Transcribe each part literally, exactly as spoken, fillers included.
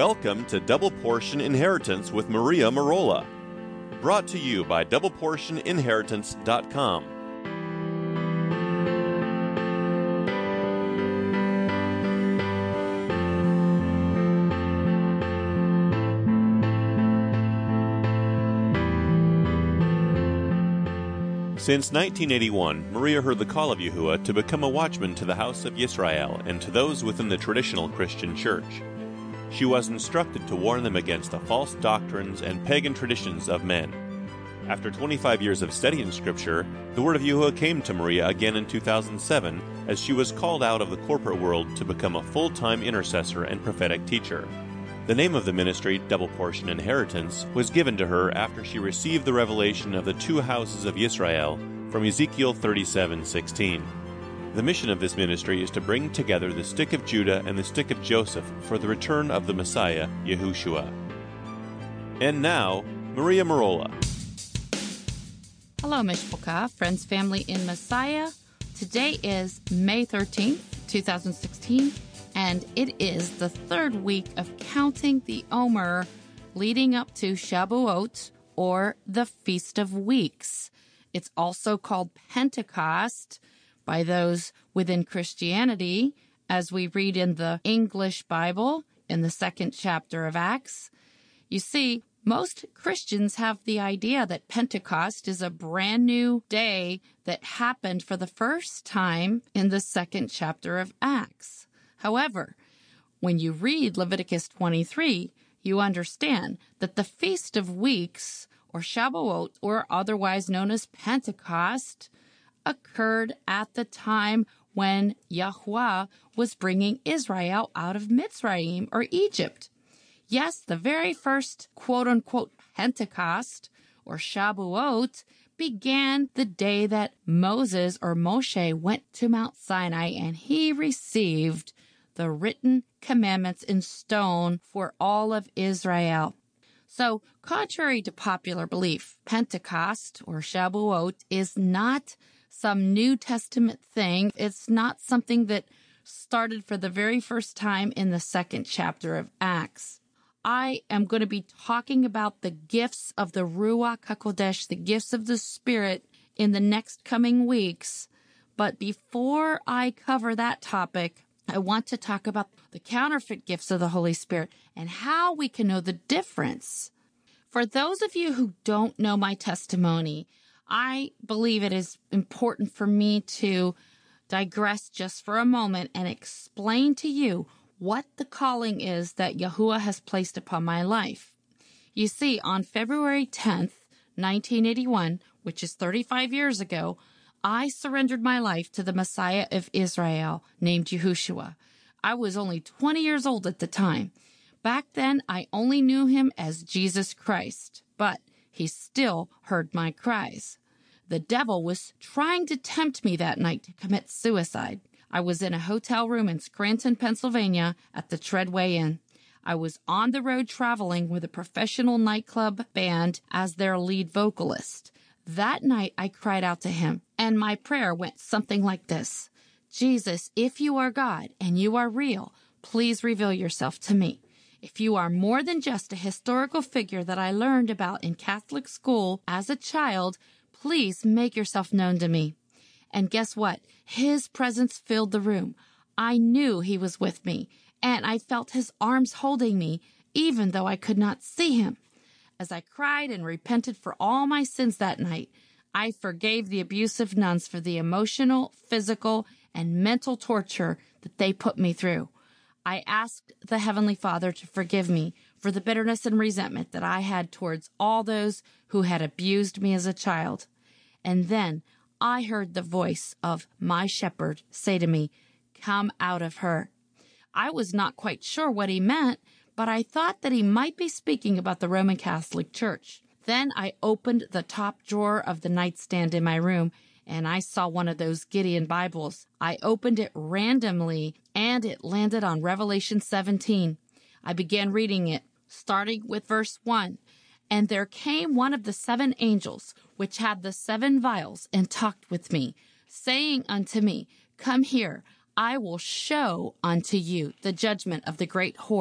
Welcome to Double Portion Inheritance with Maria Merola, brought to you by double portion inheritance dot com. Since nineteen eighty-one, Maria heard the call of Yahuwah to become a watchman to the house of Yisrael and to those within the traditional Christian church. She was instructed to warn them against the false doctrines and pagan traditions of men. After twenty-five years of studying Scripture, the word of Yahuwah came to Maria again in two thousand seven as she was called out of the corporate world to become a full-time intercessor and prophetic teacher. The name of the ministry, Double Portion Inheritance, was given to her after she received the revelation of the two houses of Yisrael from Ezekiel thirty-seven sixteen. The mission of this ministry is to bring together the stick of Judah and the stick of Joseph for the return of the Messiah, Yahushua. And now, Maria Merola. Hello, Mishpocha, friends, family in Messiah. Today is May thirteenth, twenty sixteen, and it is the third week of counting the Omer leading up to Shavuot, or the Feast of Weeks. It's also called Pentecost by those within Christianity, as we read in the English Bible in the second chapter of Acts. You see, most Christians have the idea that Pentecost is a brand new day that happened for the first time in the second chapter of Acts. However, when you read Leviticus twenty-three, you understand that the Feast of Weeks, or Shavuot, or otherwise known as Pentecost, occurred at the time when Yahuwah was bringing Israel out of Mitzrayim, or Egypt. Yes, the very first quote-unquote Pentecost, or Shavuot, began the day that Moses, or Moshe, went to Mount Sinai and he received the written commandments in stone for all of Israel. So, contrary to popular belief, Pentecost, or Shavuot, is not some New Testament thing. It's not something that started for the very first time in the second chapter of Acts. I am going to be talking about the gifts of the Ruach HaKodesh, the gifts of the Spirit, in the next coming weeks. But before I cover that topic, I want to talk about the counterfeit gifts of the Holy Spirit and how we can know the difference. For those of you who don't know my testimony, I believe it is important for me to digress just for a moment and explain to you what the calling is that Yahuwah has placed upon my life. You see, on February tenth, nineteen eighty-one, which is thirty-five years ago, I surrendered my life to the Messiah of Israel named Yahushua. I was only twenty years old at the time. Back then, I only knew him as Jesus Christ, but he still heard my cries. The devil was trying to tempt me that night to commit suicide. I was in a hotel room in Scranton, Pennsylvania at the Treadway Inn. I was on the road traveling with a professional nightclub band as their lead vocalist. That night, I cried out to him, and my prayer went something like this: Jesus, if you are God and you are real, please reveal yourself to me. If you are more than just a historical figure that I learned about in Catholic school as a child, please make yourself known to me. And guess what? His presence filled the room. I knew he was with me, and I felt his arms holding me, even though I could not see him. As I cried and repented for all my sins that night, I forgave the abusive nuns for the emotional, physical, and mental torture that they put me through. I asked the Heavenly Father to forgive me for the bitterness and resentment that I had towards all those who had abused me as a child. And then I heard the voice of my shepherd say to me, "Come out of her." I was not quite sure what he meant, but I thought that he might be speaking about the Roman Catholic Church. Then I opened the top drawer of the nightstand in my room, and I saw one of those Gideon Bibles. I opened it randomly, and it landed on Revelation seventeen. I began reading it, starting with verse one. And there came one of the seven angels, which had the seven vials, and talked with me, saying unto me, Come here, I will show unto you the judgment of the great whore,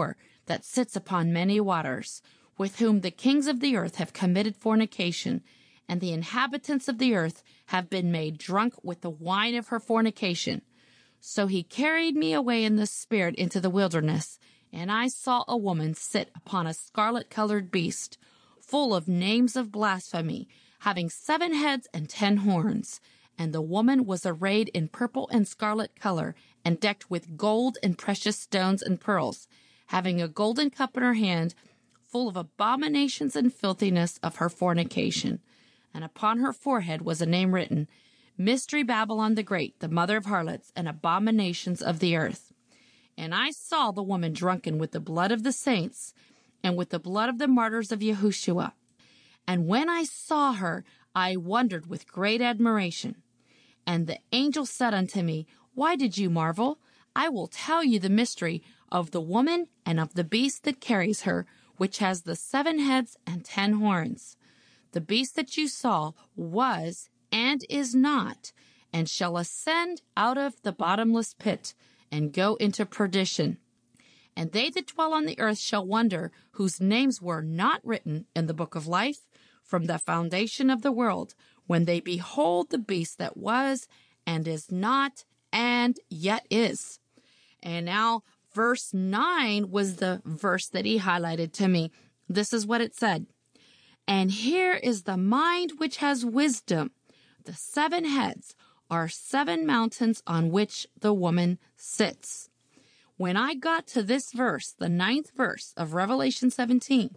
that sits upon many waters, with whom the kings of the earth have committed fornication, and the inhabitants of the earth have been made drunk with the wine of her fornication. So he carried me away in the spirit into the wilderness, and I saw a woman sit upon a scarlet-colored beast, full of names of blasphemy, having seven heads and ten horns. And the woman was arrayed in purple and scarlet color, and decked with gold and precious stones and pearls, having a golden cup in her hand, full of abominations and filthiness of her fornication. And upon her forehead was a name written, Mystery Babylon the Great, the mother of harlots and abominations of the earth. And I saw the woman drunken with the blood of the saints and with the blood of the martyrs of Yahushua. And when I saw her, I wondered with great admiration. And the angel said unto me, Why did you marvel? I will tell you the mystery of the woman and of the beast that carries her, which has the seven heads and ten horns. The beast that you saw was and is not, and shall ascend out of the bottomless pit, and go into perdition. And they that dwell on the earth shall wonder, whose names were not written in the book of life from the foundation of the world, when they behold the beast that was, and is not, and yet is. And now verse nine was the verse that he highlighted to me. This is what it said. And here is the mind which has wisdom. The seven heads are seven mountains on which the woman sits. When I got to this verse, the ninth verse of Revelation seventeen,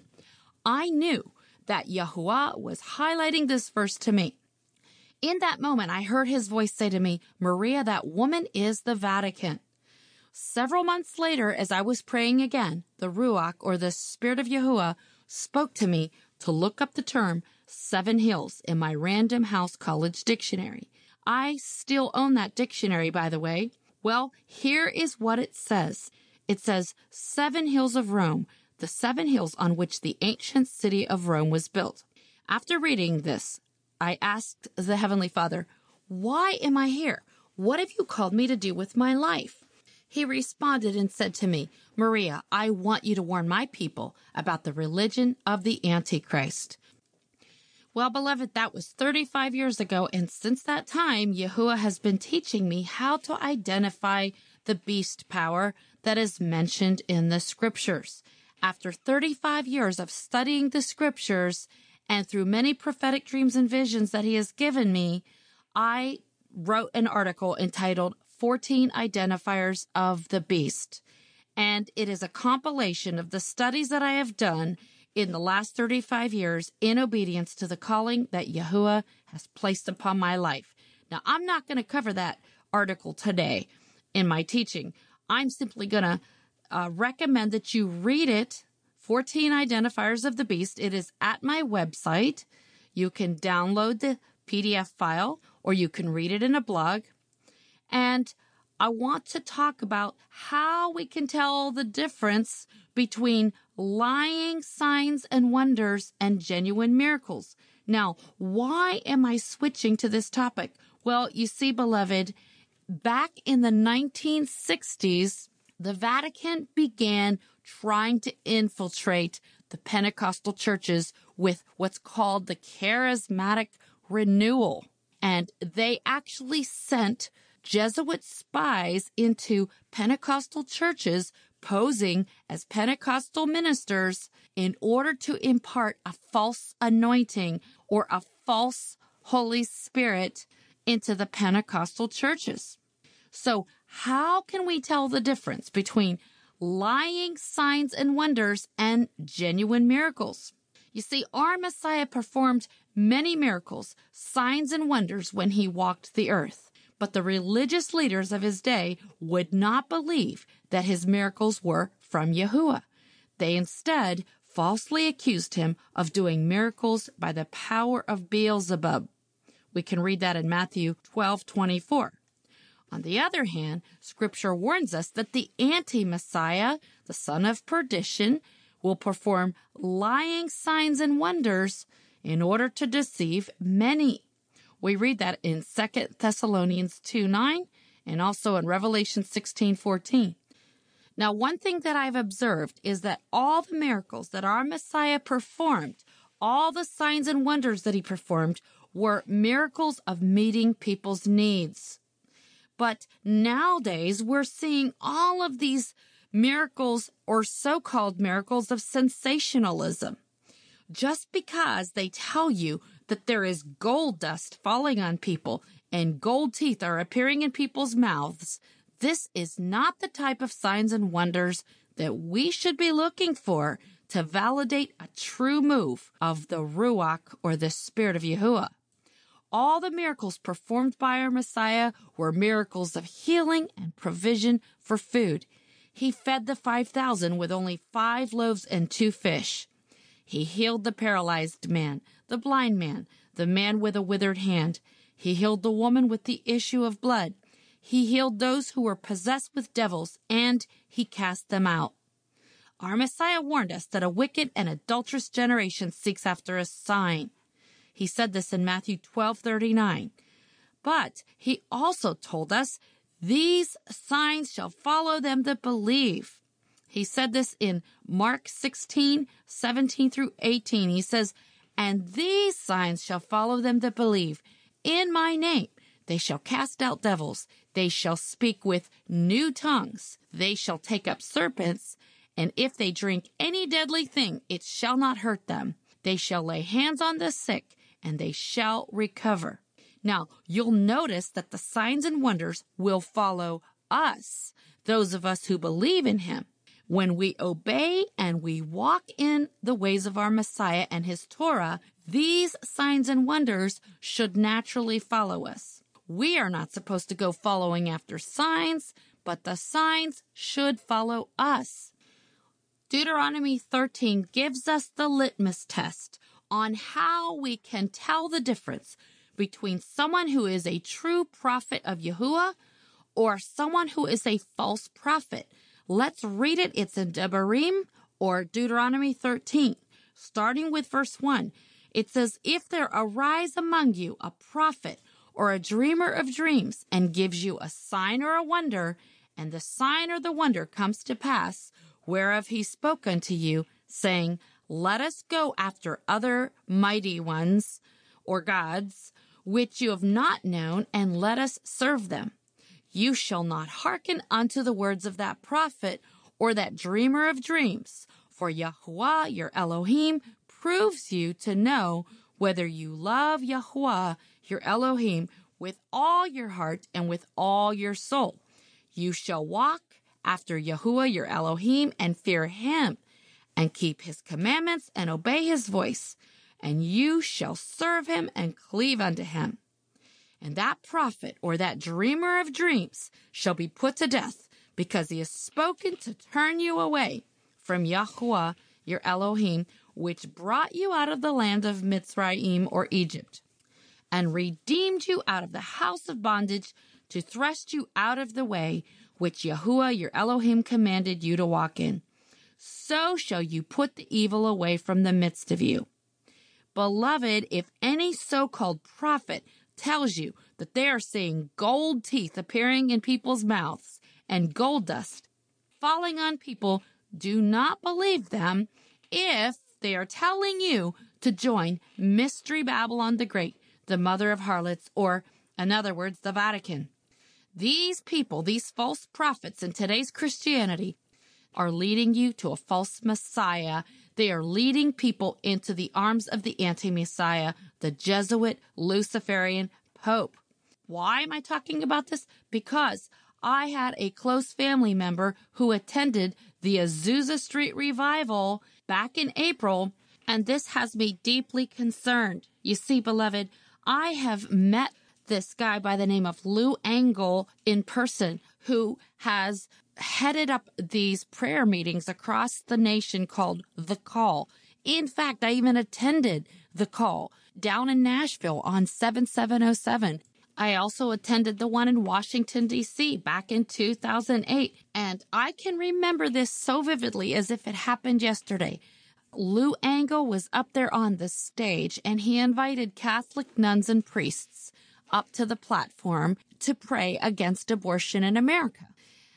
I knew that Yahuwah was highlighting this verse to me. In that moment, I heard his voice say to me, Maria, that woman is the Vatican. Several months later, as I was praying again, the Ruach, or the Spirit of Yahuwah, spoke to me to look up the term Seven Hills in my Random House College dictionary. I still own that dictionary, by the way. Well, here is what it says. It says, Seven Hills of Rome, the seven hills on which the ancient city of Rome was built. After reading this, I asked the Heavenly Father, why am I here? What have you called me to do with my life? He responded and said to me, Maria, I want you to warn my people about the religion of the Antichrist. Well, beloved, that was thirty-five years ago, and since that time, Yahuwah has been teaching me how to identify the beast power that is mentioned in the scriptures. After thirty-five years of studying the scriptures, and through many prophetic dreams and visions that he has given me, I wrote an article entitled fourteen Identifiers of the Beast. And it is a compilation of the studies that I have done in the last thirty-five years in obedience to the calling that Yahuwah has placed upon my life. Now, I'm not going to cover that article today in my teaching. I'm simply going to uh, recommend that you read it, fourteen Identifiers of the Beast. It is at my website. You can download the P D F file, or you can read it in a blog. And I want to talk about how we can tell the difference between lying signs and wonders and genuine miracles. Now, why am I switching to this topic? Well, you see, beloved, back in the nineteen sixties, the Vatican began trying to infiltrate the Pentecostal churches with what's called the charismatic renewal. And they actually sent Jesuit spies into Pentecostal churches posing as Pentecostal ministers in order to impart a false anointing or a false Holy Spirit into the Pentecostal churches. So how can we tell the difference between lying signs and wonders and genuine miracles? You see, our Messiah performed many miracles, signs and wonders when he walked the earth. But the religious leaders of his day would not believe that his miracles were from Yahuwah. They instead falsely accused him of doing miracles by the power of Beelzebub. We can read that in Matthew twelve twenty-four. On the other hand, Scripture warns us that the anti-Messiah, the son of perdition, will perform lying signs and wonders in order to deceive many. We read that in Second Thessalonians two nine and also in Revelation sixteen fourteen. Now, one thing that I've observed is that all the miracles that our Messiah performed, all the signs and wonders that he performed, were miracles of meeting people's needs. But nowadays, we're seeing all of these miracles or so-called miracles of sensationalism. Just because they tell you that there is gold dust falling on people and gold teeth are appearing in people's mouths, this is not the type of signs and wonders that we should be looking for to validate a true move of the Ruach or the Spirit of Yahuwah. All the miracles performed by our Messiah were miracles of healing and provision for food. He fed the five thousand with only five loaves and two fish. He healed the paralyzed man, the blind man, the man with a withered hand. He healed the woman with the issue of blood. He healed those who were possessed with devils, and he cast them out. Our Messiah warned us that a wicked and adulterous generation seeks after a sign. He said this in Matthew twelve thirty-nine. But he also told us, these signs shall follow them that believe. He said this in Mark sixteen seventeen through eighteen. He says, and these signs shall follow them that believe. In my name they shall cast out devils. They shall speak with new tongues. They shall take up serpents. And if they drink any deadly thing, it shall not hurt them. They shall lay hands on the sick, and they shall recover. Now, you'll notice that the signs and wonders will follow us, those of us who believe in him. When we obey and we walk in the ways of our Messiah and his Torah, these signs and wonders should naturally follow us. We are not supposed to go following after signs, but the signs should follow us. Deuteronomy thirteen gives us the litmus test on how we can tell the difference between someone who is a true prophet of Yahuwah or someone who is a false prophet. Let's read it. It's in Devarim or Deuteronomy thirteen, starting with verse one. It says, if there arise among you a prophet or a dreamer of dreams and gives you a sign or a wonder, and the sign or the wonder comes to pass, whereof he spoke unto you, saying, let us go after other mighty ones or gods, which you have not known, and let us serve them. You shall not hearken unto the words of that prophet or that dreamer of dreams, for Yahuwah your Elohim proves you to know whether you love Yahuwah your Elohim with all your heart and with all your soul. You shall walk after Yahuwah your Elohim and fear him and keep his commandments and obey his voice, and you shall serve him and cleave unto him. And that prophet or that dreamer of dreams shall be put to death, because he has spoken to turn you away from Yahuwah your Elohim, which brought you out of the land of Mitzrayim or Egypt, and redeemed you out of the house of bondage to thrust you out of the way which Yahuwah your Elohim commanded you to walk in. So shall you put the evil away from the midst of you. Beloved, if any so-called prophet tells you that they are seeing gold teeth appearing in people's mouths and gold dust falling on people, do not believe them if they are telling you to join Mystery Babylon the Great, the mother of harlots, or in other words, the Vatican. These people, these false prophets in today's Christianity, are leading you to a false Messiah. They are leading people into the arms of the anti-Messiah, the Jesuit Luciferian Pope. Why am I talking about this? Because I had a close family member who attended the Azusa Street Revival back in April, and this has me deeply concerned. You see, beloved, I have met this guy by the name of Lou Engle in person, who has headed up these prayer meetings across the nation called The Call. In fact, I even attended The Call down in Nashville on seven seven oh seven. I also attended the one in Washington, D C back in two thousand eight, and I can remember this so vividly as if it happened yesterday. Lou Engle was up there on the stage, and he invited Catholic nuns and priests up to the platform to pray against abortion in America.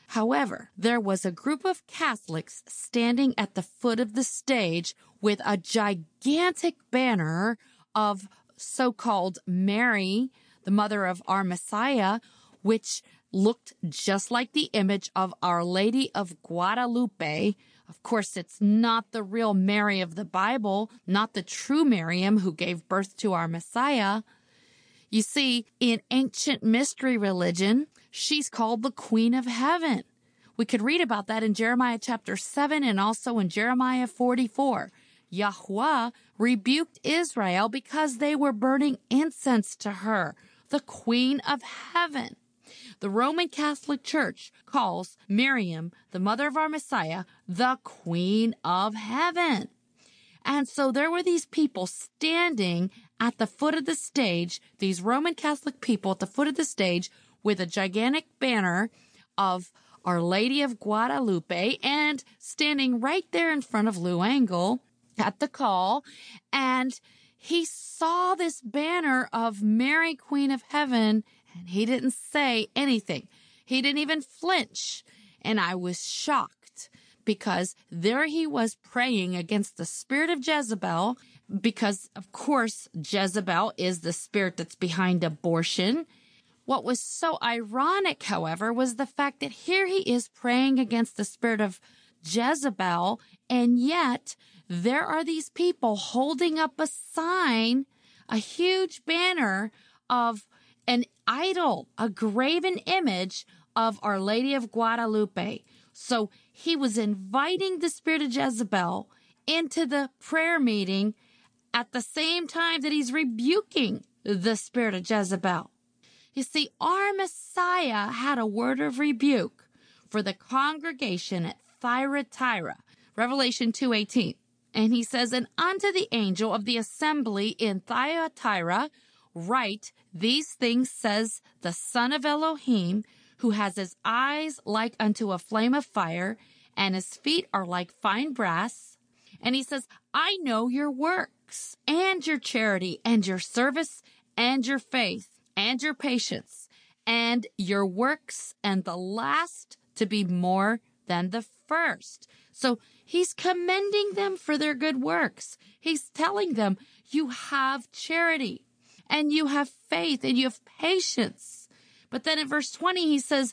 However, there was a group of Catholics standing at the foot of the stage with a gigantic banner of so-called Mary, the mother of our Messiah, which looked just like the image of Our Lady of Guadalupe. Of course, it's not the real Mary of the Bible, not the true Miriam who gave birth to our Messiah. You see, in ancient mystery religion, she's called the Queen of Heaven. We could read about that in Jeremiah chapter seven and also in Jeremiah forty-four. Yahweh rebuked Israel because they were burning incense to her, the Queen of Heaven. The Roman Catholic Church calls Miriam, the mother of our Messiah, the Queen of Heaven. And so there were these people standing at the foot of the stage, these Roman Catholic people at the foot of the stage with a gigantic banner of Our Lady of Guadalupe and standing right there in front of Lou Engle at the call. And he saw this banner of Mary, Queen of Heaven, and he didn't say anything. He didn't even flinch. And I was shocked because there he was praying against the spirit of Jezebel, because, of course, Jezebel is the spirit that's behind abortion. What was so ironic, however, was the fact that here he is praying against the spirit of Jezebel, and yet there are these people holding up a sign, a huge banner of an idol, a graven image of Our Lady of Guadalupe. So he was inviting the spirit of Jezebel into the prayer meeting at the same time that he's rebuking the spirit of Jezebel. You see, our Messiah had a word of rebuke for the congregation at Thyatira, Revelation two eighteen. And he says, and unto the angel of the assembly in Thyatira, write, these things says the Son of Elohim, who has his eyes like unto a flame of fire, and his feet are like fine brass. And he says, I know your works, and your charity, and your service, and your faith, and your patience, and your works, and the last to be more than the first. So he's commending them for their good works. He's telling them, you have charity, and you have faith, and you have patience. But then in verse twenty, he says,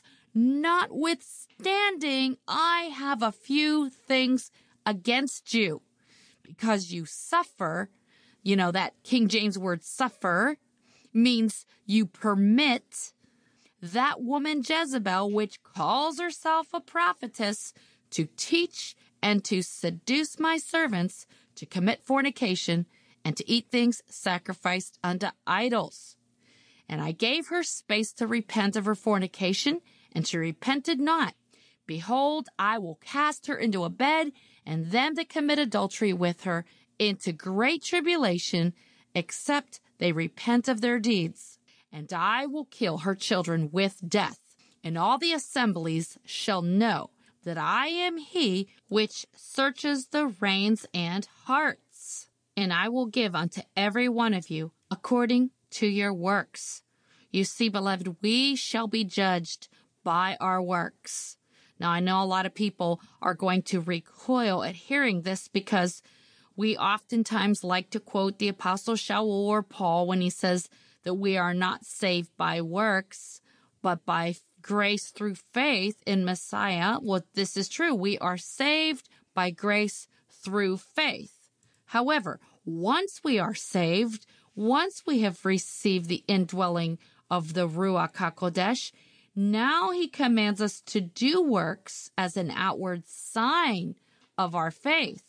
notwithstanding, I have a few things against you, because you suffer. You know, that King James word suffer means you permit that woman Jezebel, which calls herself a prophetess, to teach and to seduce my servants to commit fornication and to eat things sacrificed unto idols. And I gave her space to repent of her fornication, and she repented not. Behold, I will cast her into a bed, and them that commit adultery with her into great tribulation, except they repent of their deeds. And I will kill her children with death, and all the assemblies shall know that I am he which searches the reins and hearts. And I will give unto every one of you according to your works. You see, beloved, we shall be judged by our works. Now, I know a lot of people are going to recoil at hearing this, because we oftentimes like to quote the Apostle Shaul or Paul when he says that we are not saved by works, but by grace through faith in Messiah. Well, this is true. We are saved by grace through faith. However, once we are saved, once we have received the indwelling of the Ruach HaKodesh, now he commands us to do works as an outward sign of our faith.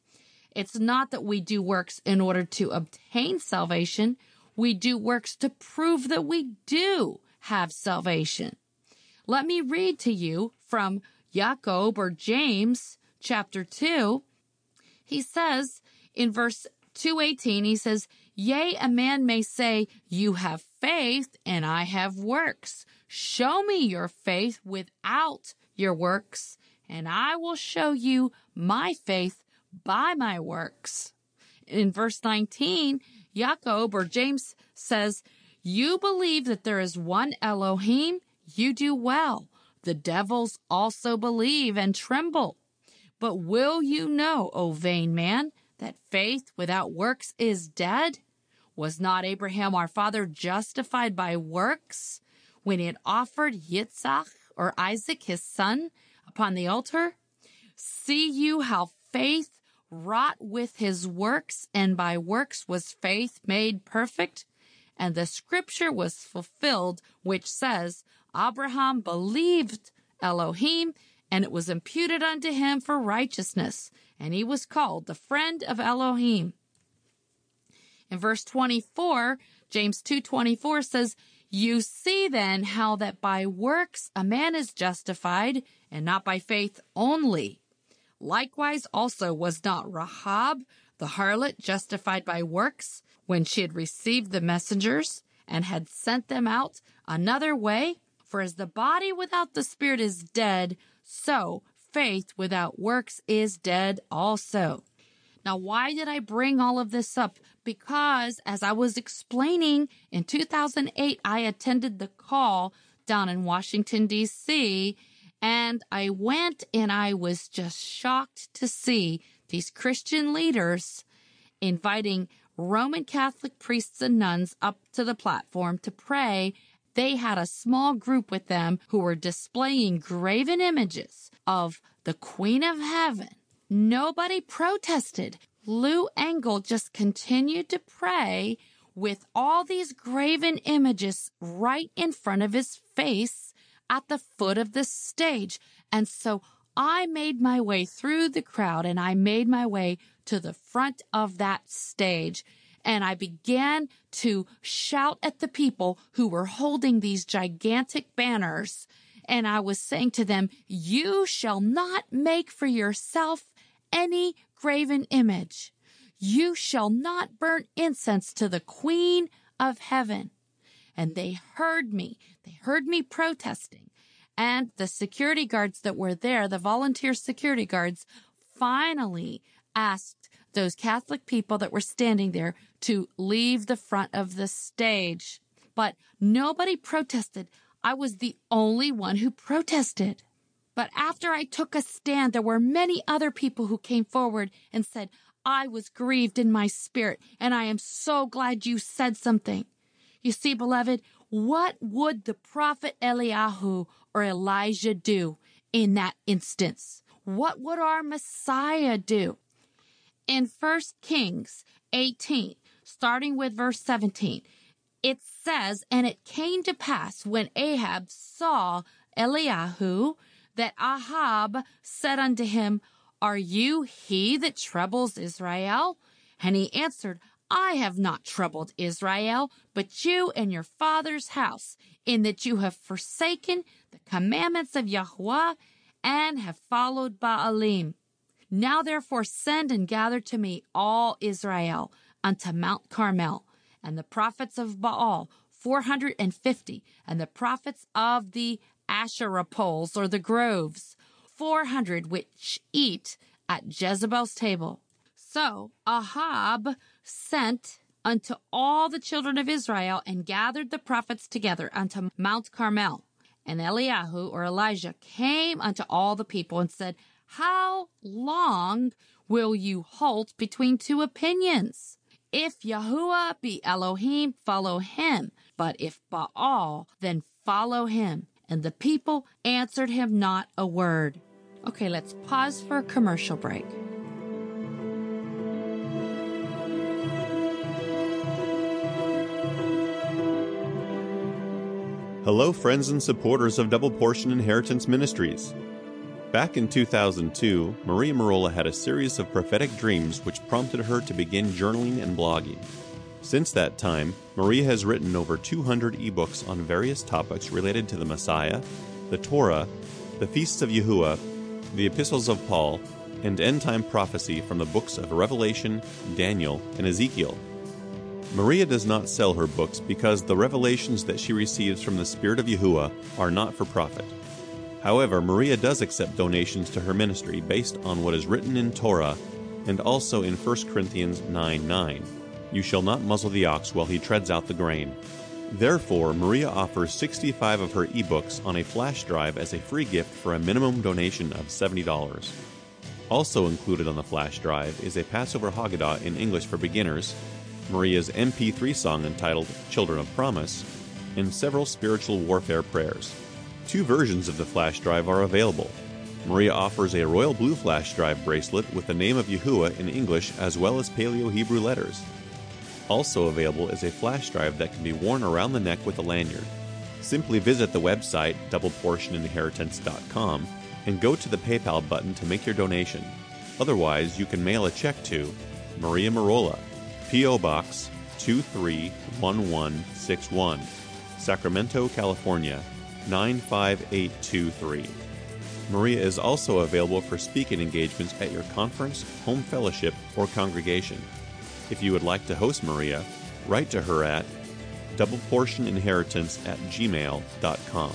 It's not that we do works in order to obtain salvation. We do works to prove that we do have salvation. Let me read to you from Jacob or James chapter two. He says in verse two eighteen, he says, yea, a man may say, you have faith and I have works. Show me your faith without your works, and I will show you my faith by my works. In verse nineteen, Jacob or James says, you believe that there is one Elohim, you do well. the devils also believe and tremble. But will you know, O vain man, that faith without works is dead? Was not Abraham our father justified by works when he had offered Yitzhak or Isaac his son upon the altar? See you how faith wrought with his works, and by works was faith made perfect? And the scripture was fulfilled, which says, Abraham believed Elohim, and it was imputed unto him for righteousness, and he was called the friend of Elohim. In verse twenty-four, James two twenty-four says, You see then how that by works a man is justified, and not by faith only. Likewise also was not Rahab, the harlot, justified by works, when she had received the messengers, and had sent them out another way? For as the body without the spirit is dead, so faith without works is dead also. Now, why did I bring all of this up? Because as I was explaining, in two thousand eight, I attended the call down in Washington, D C, and I went and I was just shocked to see these Christian leaders inviting Roman Catholic priests and nuns up to the platform to pray. They had a small group with them who were displaying graven images of the Queen of Heaven. Nobody protested. Lou Engle just continued to pray with all these graven images right in front of his face at the foot of the stage. And so I made my way through the crowd and I made my way to the front of that stage. And I began to shout at the people who were holding these gigantic banners. And I was saying to them, you shall not make for yourself any graven image. You shall not burn incense to the Queen of Heaven. And they heard me. They heard me protesting. And the security guards that were there, the volunteer security guards, finally asked those Catholic people that were standing there to leave the front of the stage. But nobody protested. I was the only one who protested. But after I took a stand, there were many other people who came forward and said, I was grieved in my spirit, and I am so glad you said something. You see, beloved, what would the prophet Eliyahu or Elijah do in that instance? What would our Messiah do? In First Kings eighteen, starting with verse seventeen, it says, And it came to pass when Ahab saw Eliyahu, that Ahab said unto him, Are you he that troubles Israel? And he answered, I have not troubled Israel, but you and your father's house, in that you have forsaken the commandments of Yahweh and have followed Baalim. Now therefore send and gather to me all Israel unto Mount Carmel, and the prophets of Baal, four hundred and fifty, and the prophets of the Asherah poles, or the groves, four hundred, which eat at Jezebel's table. So Ahab sent unto all the children of Israel, and gathered the prophets together unto Mount Carmel. And Eliyahu, or Elijah, came unto all the people and said, How long will you halt between two opinions? If Yahuwah be Elohim, follow him. But if Baal, then follow him. And the people answered him not a word. Okay, let's pause for a commercial break. Hello, friends and supporters of Double Portion Inheritance Ministries. Back in two thousand two, Maria Merola had a series of prophetic dreams which prompted her to begin journaling and blogging. Since that time, Maria has written over two hundred ebooks on various topics related to the Messiah, the Torah, the Feasts of Yahuwah, the Epistles of Paul, and end-time prophecy from the books of Revelation, Daniel, and Ezekiel. Maria does not sell her books because the revelations that she receives from the Spirit of Yahuwah are not for profit. However, Maria does accept donations to her ministry based on what is written in Torah and also in First Corinthians nine nine. You shall not muzzle the ox while he treads out the grain. Therefore, Maria offers sixty-five of her ebooks on a flash drive as a free gift for a minimum donation of seventy dollars. Also included on the flash drive is a Passover Haggadah in English for beginners, Maria's M P three song entitled Children of Promise, and several spiritual warfare prayers. Two versions of the flash drive are available. Maria offers a royal blue flash drive bracelet with the name of Yahuwah in English as well as Paleo-Hebrew letters. Also available is a flash drive that can be worn around the neck with a lanyard. Simply visit the website double portion inheritance dot com and go to the PayPal button to make your donation. Otherwise, you can mail a check to Maria Merola, P O. Box two three one one six one, Sacramento, California nine five eight two three. Maria is also available for speaking engagements at your conference, home fellowship, or congregation. If you would like to host Maria, write to her at double portion inheritance at gmail dot com.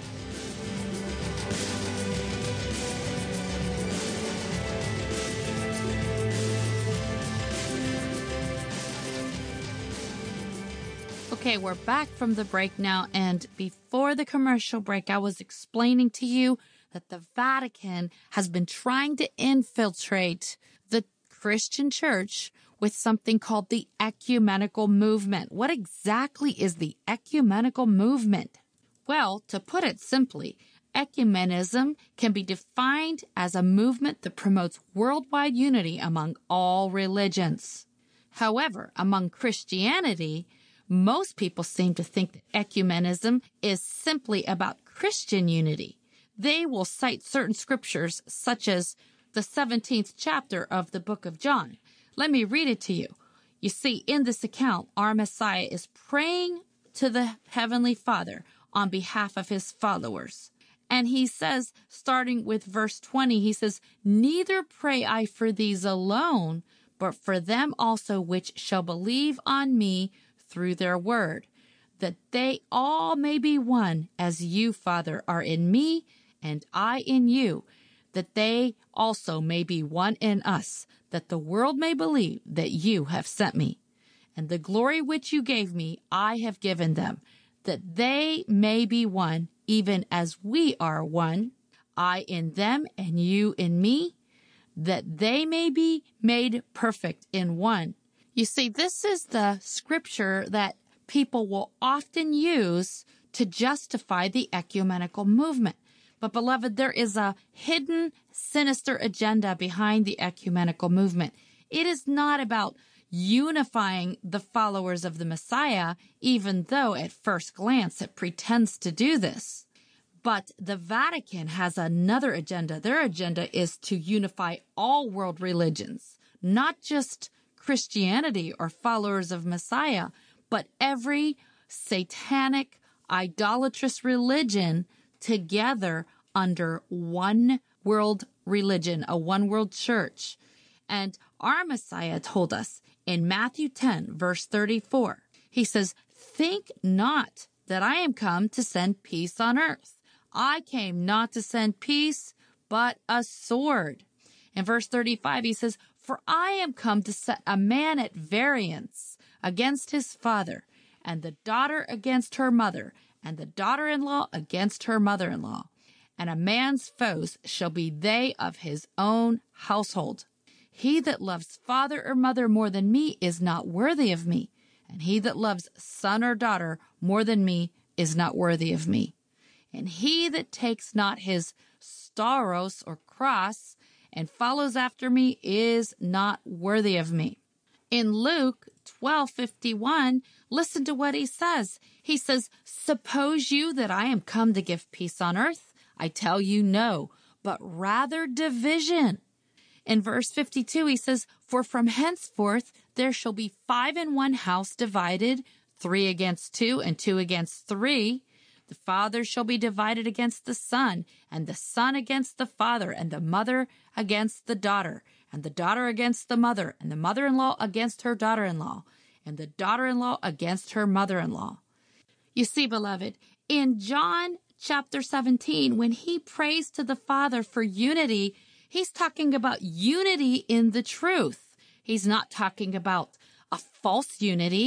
Okay, we're back from the break now, and before the commercial break, I was explaining to you that the Vatican has been trying to infiltrate the Christian church with something called the ecumenical movement. What exactly is the ecumenical movement? Well, to put it simply, ecumenism can be defined as a movement that promotes worldwide unity among all religions. However, among Christianity, most people seem to think that ecumenism is simply about Christian unity. They will cite certain scriptures, such as the seventeenth chapter of the book of John. Let me read it to you. You see, in this account, our Messiah is praying to the Heavenly Father on behalf of his followers. And he says, starting with verse twenty, he says, "Neither pray I for these alone, but for them also which shall believe on me through their word, that they all may be one, as you, Father, are in me, and I in you, that they also may be one in us, that the world may believe that you have sent me. And the glory which you gave me, I have given them, that they may be one, even as we are one, I in them and you in me, that they may be made perfect in one." You see, this is the scripture that people will often use to justify the ecumenical movement. But, beloved, there is a hidden, sinister agenda behind the ecumenical movement. It is not about unifying the followers of the Messiah, even though at first glance it pretends to do this. But the Vatican has another agenda. Their agenda is to unify all world religions, not just Christianity or followers of Messiah, but every satanic, idolatrous religion together under one world religion, a one world church. And our Messiah told us in Matthew ten, verse thirty-four, he says, "Think not that I am come to send peace on earth. I came not to send peace, but a sword." In verse thirty-five, he says, "For I am come to set a man at variance against his father, and the daughter against her mother, and the daughter-in-law against her mother-in-law. And a man's foes shall be they of his own household. He that loves father or mother more than me is not worthy of me, and he that loves son or daughter more than me is not worthy of me. And he that takes not his stauros or cross and follows after me is not worthy of me." In Luke twelve fifty-one, listen to what he says. He says, "Suppose you that I am come to give peace on earth? I tell you no, but rather division." In verse fifty-two, he says, "For from henceforth there shall be five in one house divided, three against two, and two against three. The father shall be divided against the son, and the son against the father, and the mother against the daughter, and the daughter against the mother, and the mother-in-law against her daughter-in-law, and the daughter-in-law against her mother-in-law." You see, beloved, in John chapter seventeen, when he prays to the Father for unity, he's talking about unity in the truth. He's not talking about a false unity,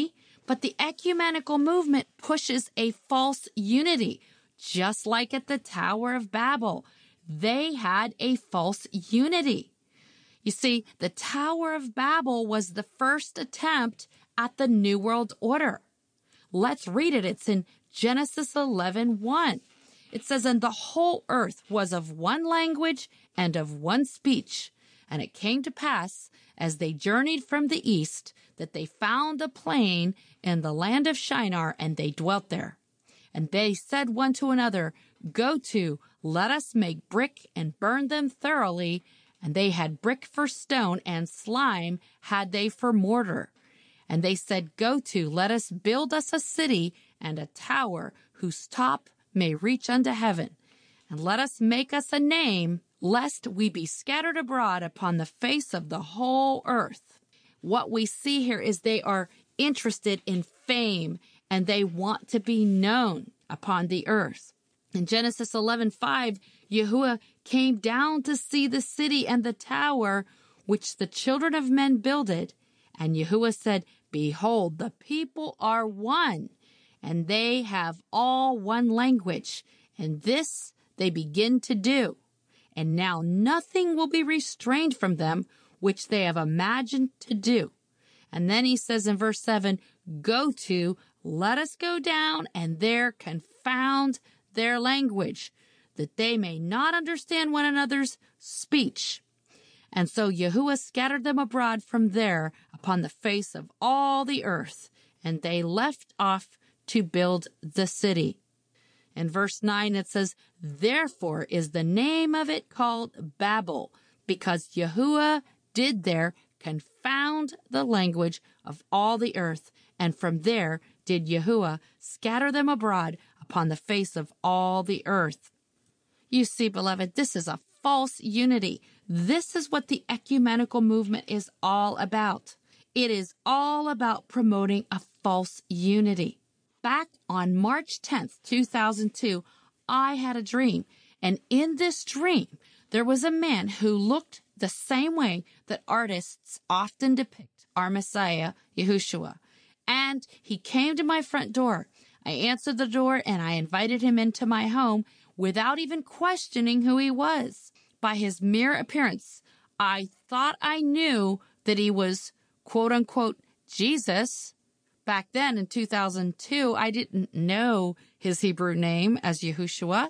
But the ecumenical movement pushes a false unity, just like at the Tower of Babel. They had a false unity. You see, the Tower of Babel was the first attempt at the New World Order. Let's read it. It's in Genesis eleven one. It says, "And the whole earth was of one language and of one speech. And it came to pass, as they journeyed from the east, that they found a plain in the land of Shinar, and they dwelt there. And they said one to another, Go to, let us make brick and burn them thoroughly. And they had brick for stone, and slime had they for mortar. And they said, Go to, let us build us a city and a tower whose top may reach unto heaven. And let us make us a name, lest we be scattered abroad upon the face of the whole earth." What we see here is they are interested in fame, and they want to be known upon the earth. In Genesis eleven five, Yahuwah came down to see the city and the tower which the children of men builded. And Yahuwah said, "Behold, the people are one, and they have all one language, and this they begin to do. And now nothing will be restrained from them which they have imagined to do." And then he says in verse seven, "Go to, let us go down, and there confound their language, that they may not understand one another's speech." And so Yahuwah scattered them abroad from there upon the face of all the earth, and they left off to build the city. In verse nine it says, "Therefore is the name of it called Babel, because Yahuwah did there confound the language of all the earth, and from there did Yahuwah scatter them abroad upon the face of all the earth." You see, beloved, this is a false unity. This is what the ecumenical movement is all about. It is all about promoting a false unity. Back on March tenth, two thousand two, I had a dream, and in this dream, there was a man who looked the same way that artists often depict our Messiah, Yahushua. And he came to my front door. I answered the door, and I invited him into my home without even questioning who he was. By his mere appearance, I thought I knew that he was, quote-unquote, Jesus. Back then, in two thousand two, I didn't know his Hebrew name as Yahushua.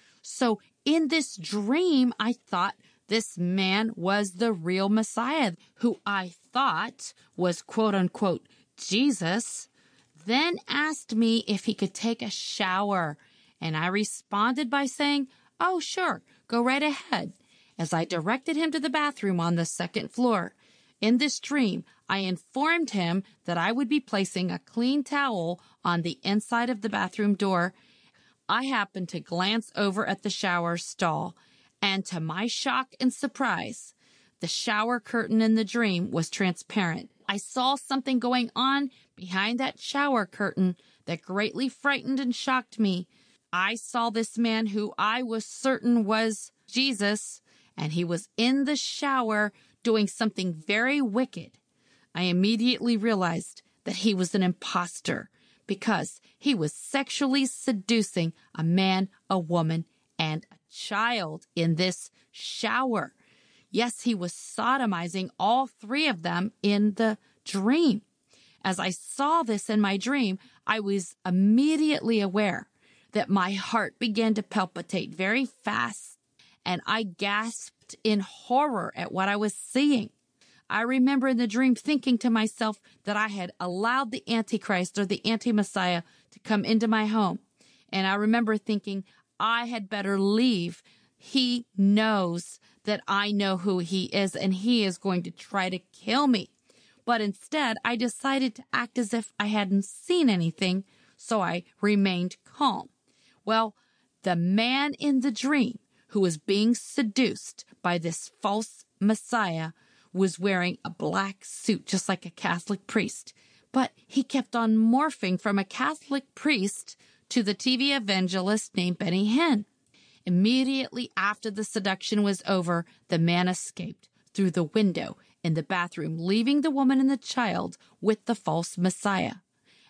So in this dream, I thought this man was the real Messiah, who I thought was, quote-unquote, Jesus, then asked me if he could take a shower. And I responded by saying, "Oh, sure, go right ahead," as I directed him to the bathroom on the second floor. In this dream, I informed him that I would be placing a clean towel on the inside of the bathroom door. I happened to glance over at the shower stall, and to my shock and surprise, the shower curtain in the dream was transparent. I saw something going on behind that shower curtain that greatly frightened and shocked me. I saw this man who I was certain was Jesus, and he was in the shower doing something very wicked. I immediately realized that he was an imposter because he was sexually seducing a man, a woman, and a child in this shower. Yes, he was sodomizing all three of them in the dream. As I saw this in my dream, I was immediately aware that my heart began to palpitate very fast, and I gasped in horror at what I was seeing. I remember in the dream thinking to myself that I had allowed the Antichrist or the Anti-Messiah to come into my home. And I remember thinking, I had better leave. He knows that I know who he is, and he is going to try to kill me. But instead, I decided to act as if I hadn't seen anything, so I remained calm. Well, the man in the dream who was being seduced by this false Messiah was wearing a black suit, just like a Catholic priest. But he kept on morphing from a Catholic priest to the T V evangelist named Benny Hinn. Immediately after the seduction was over, the man escaped through the window in the bathroom, leaving the woman and the child with the false Messiah.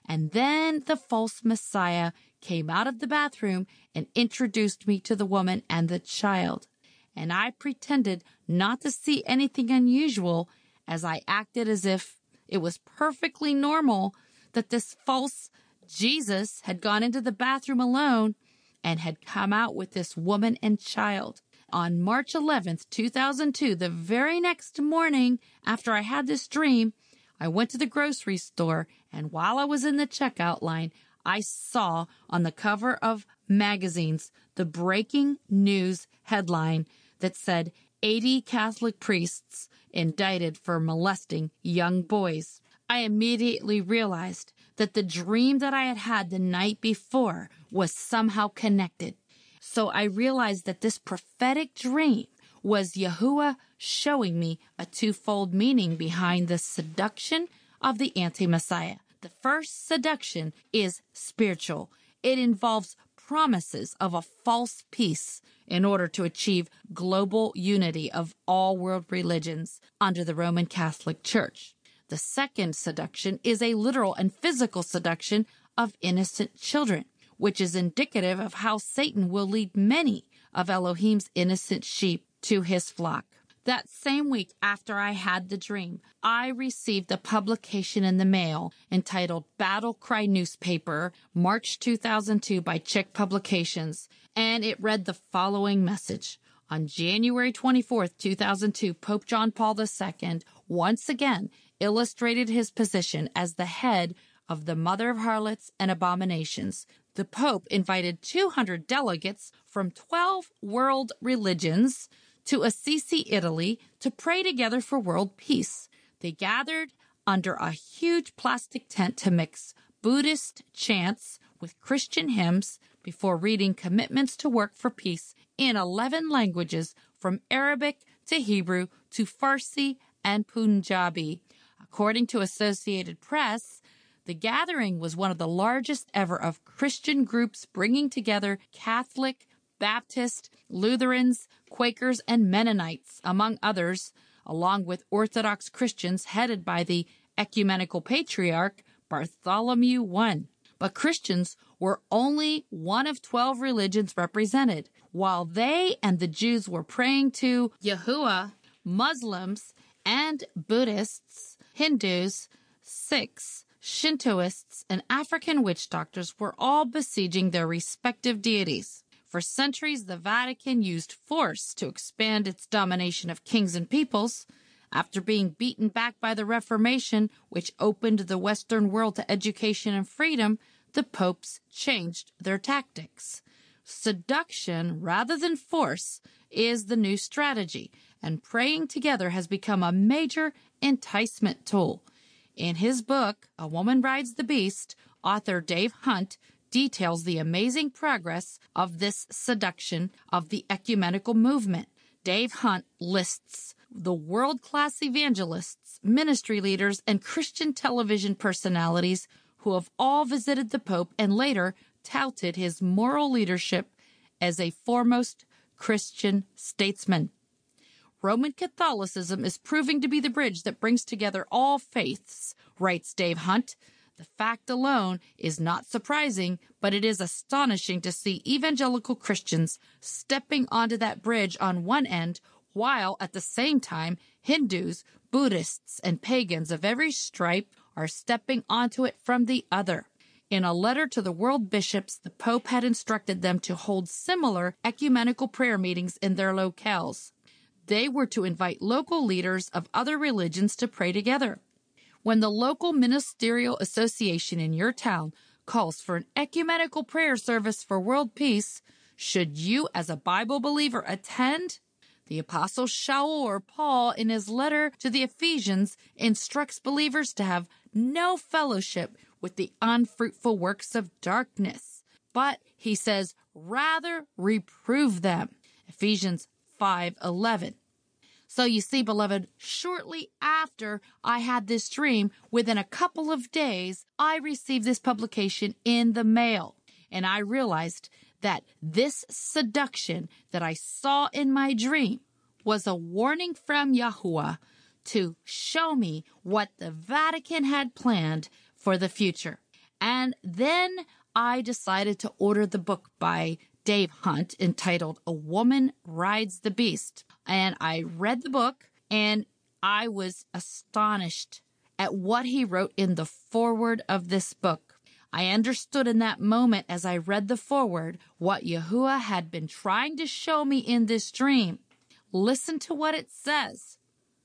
And then the false Messiah came out of the bathroom and introduced me to the woman and the child. And I pretended not to see anything unusual as I acted as if it was perfectly normal that this false Jesus had gone into the bathroom alone and had come out with this woman and child. On March eleventh, two thousand two, the very next morning after I had this dream, I went to the grocery store, and while I was in the checkout line, I saw on the cover of magazines the breaking news headline that said eighty Catholic priests indicted for molesting young boys. I immediately realized that the dream that I had had the night before was somehow connected. So I realized that this prophetic dream was Yahuwah showing me a twofold meaning behind the seduction of the anti-Messiah. The first seduction is spiritual. It involves promises of a false peace in order to achieve global unity of all world religions under the Roman Catholic Church. The second seduction is a literal and physical seduction of innocent children, which is indicative of how Satan will lead many of Elohim's innocent sheep to his flock. That same week after I had the dream, I received a publication in the mail entitled Battle Cry Newspaper, March two thousand two by Chick Publications, and it read the following message. On January twenty-fourth, two thousand two, Pope John Paul the Second once again illustrated his position as the head of the mother of harlots and abominations. The Pope invited two hundred delegates from twelve world religions to Assisi, Italy, to pray together for world peace. They gathered under a huge plastic tent to mix Buddhist chants with Christian hymns before reading commitments to work for peace in eleven languages from Arabic to Hebrew to Farsi and Punjabi. According to Associated Press, the gathering was one of the largest ever of Christian groups bringing together Catholic, Baptist, Lutherans, Quakers, and Mennonites, among others, along with Orthodox Christians headed by the Ecumenical Patriarch Bartholomew the First. But Christians were only one of twelve religions represented. While they and the Jews were praying to Yahuwah, Muslims and Buddhists, Hindus, Sikhs, Shintoists, and African witch doctors were all besieging their respective deities. For centuries, the Vatican used force to expand its domination of kings and peoples. After being beaten back by the Reformation, which opened the Western world to education and freedom, the popes changed their tactics. Seduction, rather than force, is the new strategy, and praying together has become a major enticement tool. In his book, A Woman Rides the Beast, author Dave Hunt details the amazing progress of this seduction of the ecumenical movement. Dave Hunt lists the world-class evangelists, ministry leaders, and Christian television personalities who have all visited the Pope and later touted his moral leadership as a foremost Christian statesman. Roman Catholicism is proving to be the bridge that brings together all faiths, writes Dave Hunt. The fact alone is not surprising, but it is astonishing to see evangelical Christians stepping onto that bridge on one end, while at the same time Hindus, Buddhists, and pagans of every stripe are stepping onto it from the other. In a letter to the world bishops, the Pope had instructed them to hold similar ecumenical prayer meetings in their locales. They were to invite local leaders of other religions to pray together. When the local ministerial association in your town calls for an ecumenical prayer service for world peace, should you as a Bible believer attend? The Apostle Shaul or Paul, in his letter to the Ephesians, instructs believers to have no fellowship with the unfruitful works of darkness, but he says, rather reprove them. Ephesians five eleven. So you see, beloved, shortly after I had this dream, within a couple of days, I received this publication in the mail. And I realized that this seduction that I saw in my dream was a warning from Yahuwah to show me what the Vatican had planned for the future. And then I decided to order the book by Dave Hunt entitled A Woman Rides the Beast. And I read the book and I was astonished at what he wrote in the foreword of this book. I understood in that moment as I read the foreword what Yahuwah had been trying to show me in this dream. Listen to what it says.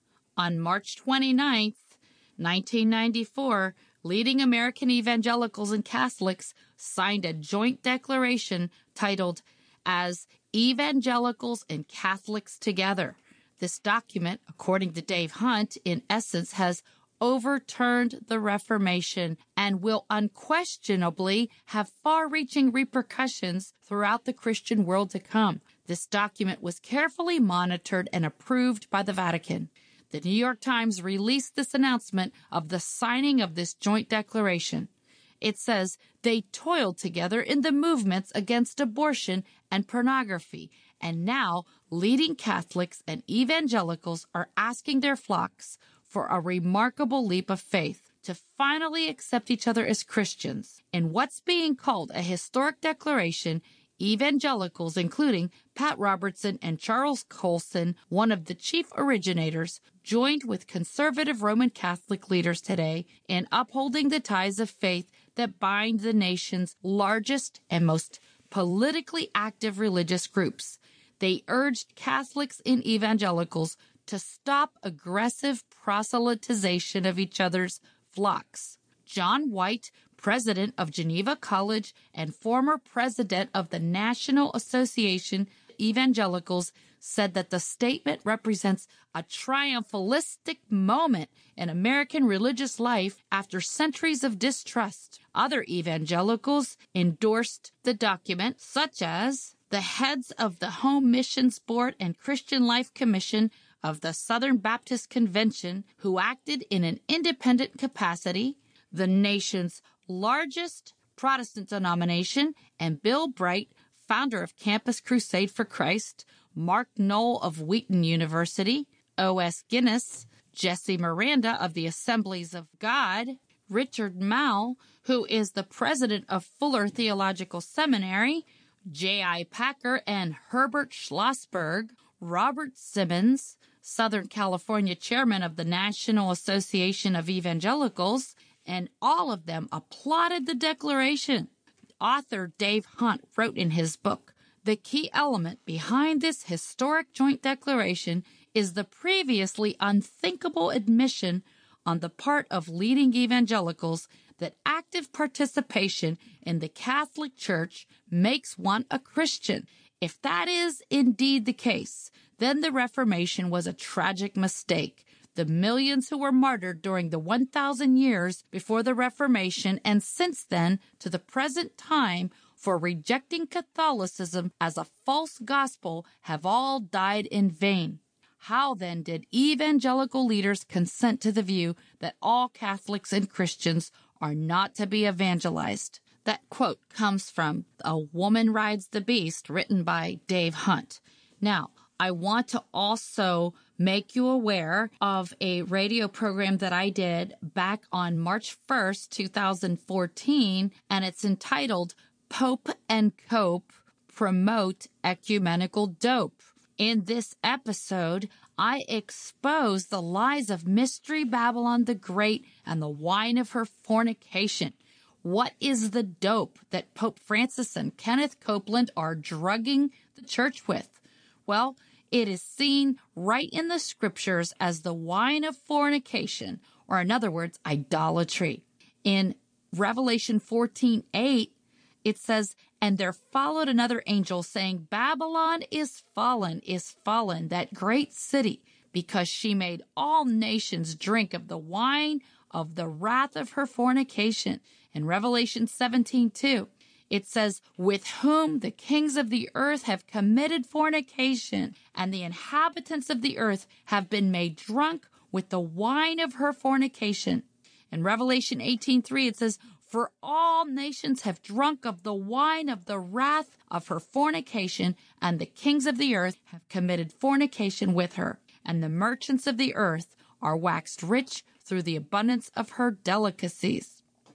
On March twenty-ninth, nineteen ninety-four, leading American evangelicals and Catholics signed a joint declaration titled as Evangelicals and Catholics Together. This document, according to Dave Hunt, in essence has overturned the Reformation and will unquestionably have far-reaching repercussions throughout the Christian world to come. This document was carefully monitored and approved by the Vatican. The New York Times released this announcement of the signing of this joint declaration. It says they toiled together in the movements against abortion and pornography, and now leading Catholics and evangelicals are asking their flocks for a remarkable leap of faith to finally accept each other as Christians. In what's being called a historic declaration, evangelicals, including Pat Robertson and Charles Colson, one of the chief originators, joined with conservative Roman Catholic leaders today in upholding the ties of faith that bind the nation's largest and most politically active religious groups. They urged Catholics and evangelicals to stop aggressive proselytization of each other's flocks. John White, president of Geneva College and former president of the National Association of Evangelicals, said that the statement represents a triumphalistic moment in American religious life after centuries of distrust. Other evangelicals endorsed the document, such as the heads of the Home Missions Board and Christian Life Commission of the Southern Baptist Convention, who acted in an independent capacity, the nation's largest Protestant denomination, and Bill Bright, founder of Campus Crusade for Christ, Mark Knoll of Wheaton University, O S Guinness, Jesse Miranda of the Assemblies of God, Richard Mouw, who is the president of Fuller Theological Seminary, J I Packer and Herbert Schlossberg, Robert Simmons, Southern California chairman of the National Association of Evangelicals, and all of them applauded the declaration. Author Dave Hunt wrote in his book, "The key element behind this historic joint declaration is the previously unthinkable admission on the part of leading evangelicals that active participation in the Catholic Church makes one a Christian. If that is indeed the case, then the Reformation was a tragic mistake. The millions who were martyred during the one thousand years before the Reformation and since then to the present time for rejecting Catholicism as a false gospel have all died in vain. How then did evangelical leaders consent to the view that all Catholics and Christians are not to be evangelized?" That quote comes from A Woman Rides the Beast, written by Dave Hunt. Now, I want to also make you aware of a radio program that I did back on March first, two thousand fourteen, and it's entitled Pope and Cope Promote Ecumenical Dope. In this episode, I expose the lies of Mystery Babylon the Great and the wine of her fornication. What is the dope that Pope Francis and Kenneth Copeland are drugging the church with? Well, it is seen right in the scriptures as the wine of fornication, or in other words, idolatry. In Revelation fourteen eight, it says, "And there followed another angel saying, Babylon is fallen, is fallen, that great city, because she made all nations drink of the wine of the wrath of her fornication." In Revelation seventeen two, it says, "With whom the kings of the earth have committed fornication, and the inhabitants of the earth have been made drunk with the wine of her fornication." In Revelation eighteen three, it says, "For all nations have drunk of the wine of the wrath of her fornication, and the kings of the earth have committed fornication with her, and the merchants of the earth are waxed rich through the abundance of her delicacies."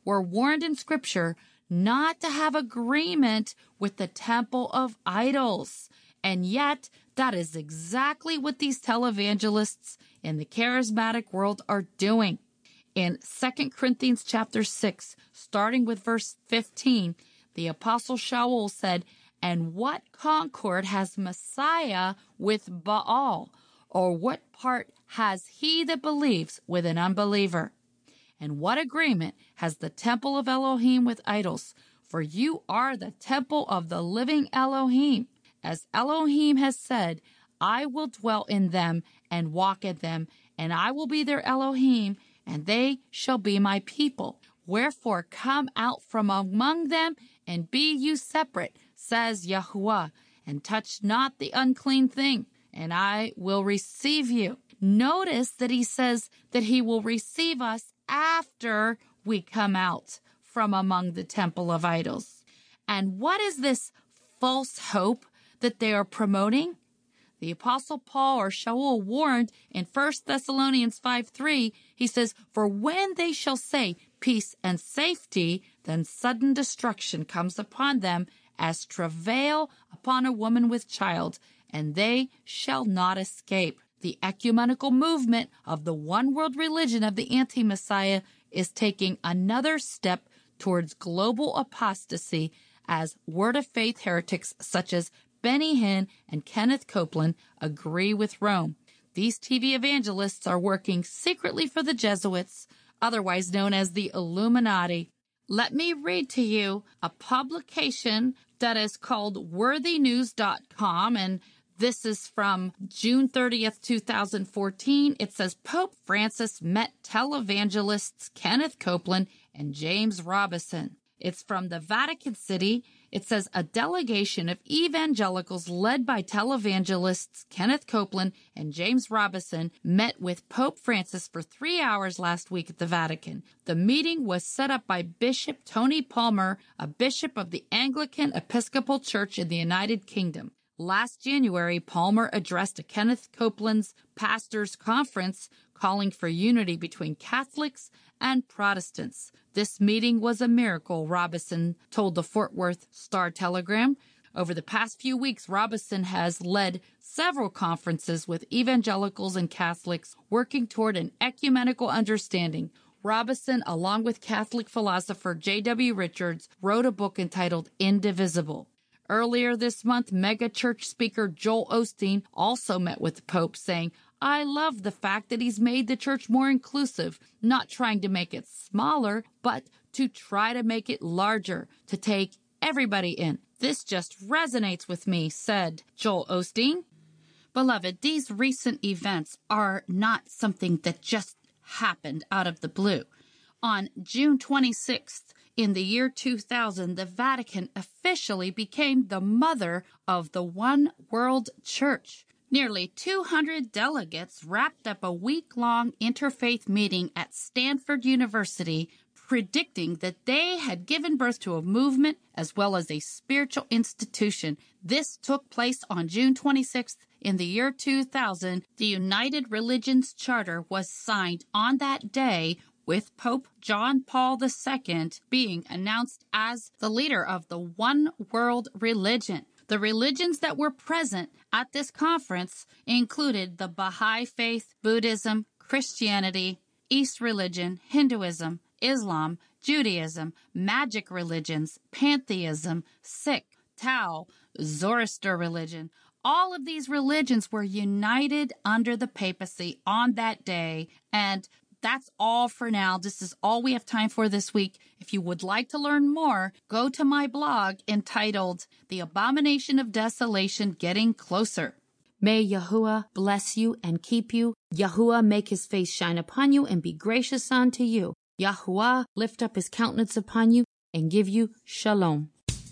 We're warned in Scripture not to have agreement with the temple of idols. And yet, that is exactly what these televangelists in the charismatic world are doing. In Second Corinthians chapter six, starting with verse fifteen, the Apostle Shaul said, "And what concord has Messiah with Baal? Or what part has he that believes with an unbeliever? And what agreement has the temple of Elohim with idols? For you are the temple of the living Elohim. As Elohim has said, I will dwell in them and walk in them, and I will be their Elohim, and they shall be my people. Wherefore come out from among them, and be you separate, says Yahuwah, and touch not the unclean thing, and I will receive you." Notice that he says that he will receive us after we come out from among the temple of idols. And what is this false hope that they are promoting? The Apostle Paul or Shaul warned in First Thessalonians five three, he says, "For when they shall say peace and safety, then sudden destruction comes upon them as travail upon a woman with child, and they shall not escape." The ecumenical movement of the one world religion of the anti-Messiah is taking another step towards global apostasy as Word of Faith heretics such as Benny Hinn and Kenneth Copeland agree with Rome. These T V evangelists are working secretly for the Jesuits, otherwise known as the Illuminati. Let me read to you a publication that is called worthy news dot com, and this is from June thirtieth, two thousand fourteen. It says, Pope Francis met televangelists Kenneth Copeland and James Robison. It's from the Vatican City. It says, a delegation of evangelicals led by televangelists Kenneth Copeland and James Robison met with Pope Francis for three hours last week at the Vatican. The meeting was set up by Bishop Tony Palmer, a bishop of the Anglican Episcopal Church in the United Kingdom. Last January, Palmer addressed a Kenneth Copeland's pastors' conference calling for unity between Catholics and Protestants. This meeting was a miracle, Robison told the Fort Worth Star-Telegram. Over the past few weeks, Robison has led several conferences with evangelicals and Catholics working toward an ecumenical understanding. Robison, along with Catholic philosopher J W Richards, wrote a book entitled Indivisible. Earlier this month, mega-church speaker Joel Osteen also met with the Pope, saying, I love the fact that he's made the church more inclusive, not trying to make it smaller, but to try to make it larger, to take everybody in. This just resonates with me, said Joel Osteen. Beloved, these recent events are not something that just happened out of the blue. On June twenty-sixth, in the year two thousand, the Vatican officially became the mother of the One World Church. Nearly two hundred delegates wrapped up a week-long interfaith meeting at Stanford University, predicting that they had given birth to a movement as well as a spiritual institution. This took place on June twenty-sixth. In the year two thousand, the United Religions Charter was signed on that day, with Pope John Paul the Second being announced as the leader of the one world religion. The religions that were present at this conference included the Baha'i Faith, Buddhism, Christianity, East religion, Hinduism, Islam, Judaism, magic religions, pantheism, Sikh, Tao, Zoroaster religion. All of these religions were united under the papacy on that day, and that's all for now. This is all we have time for this week. If you would like to learn more, go to my blog entitled The Abomination of Desolation Getting Closer. May Yahuwah bless you and keep you. Yahuwah make his face shine upon you and be gracious unto you. Yahuwah lift up his countenance upon you and give you shalom.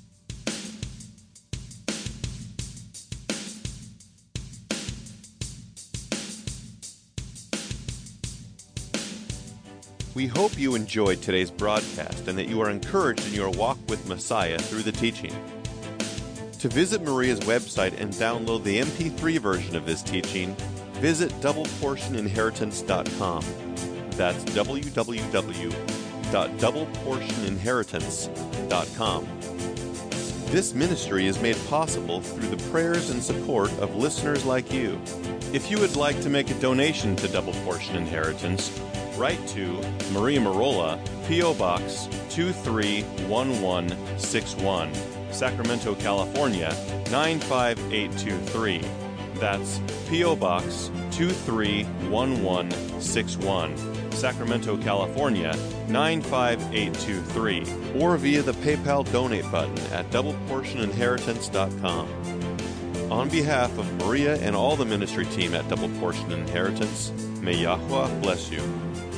We hope you enjoyed today's broadcast and that you are encouraged in your walk with Messiah through the teaching. To visit Maria's website and download the M P three version of this teaching, visit double portion inheritance dot com. That's w w w dot double portion inheritance dot com. This ministry is made possible through the prayers and support of listeners like you. If you would like to make a donation to Double Portion Inheritance, write to Maria Merola, P O. Box two three one one six one, Sacramento, California nine five eight two three. That's P O. Box two three one one six one, Sacramento, California nine five eight two three, or via the PayPal donate button at double portion inheritance dot com. On behalf of Maria and all the ministry team at Double Portion Inheritance, may Yahweh bless you.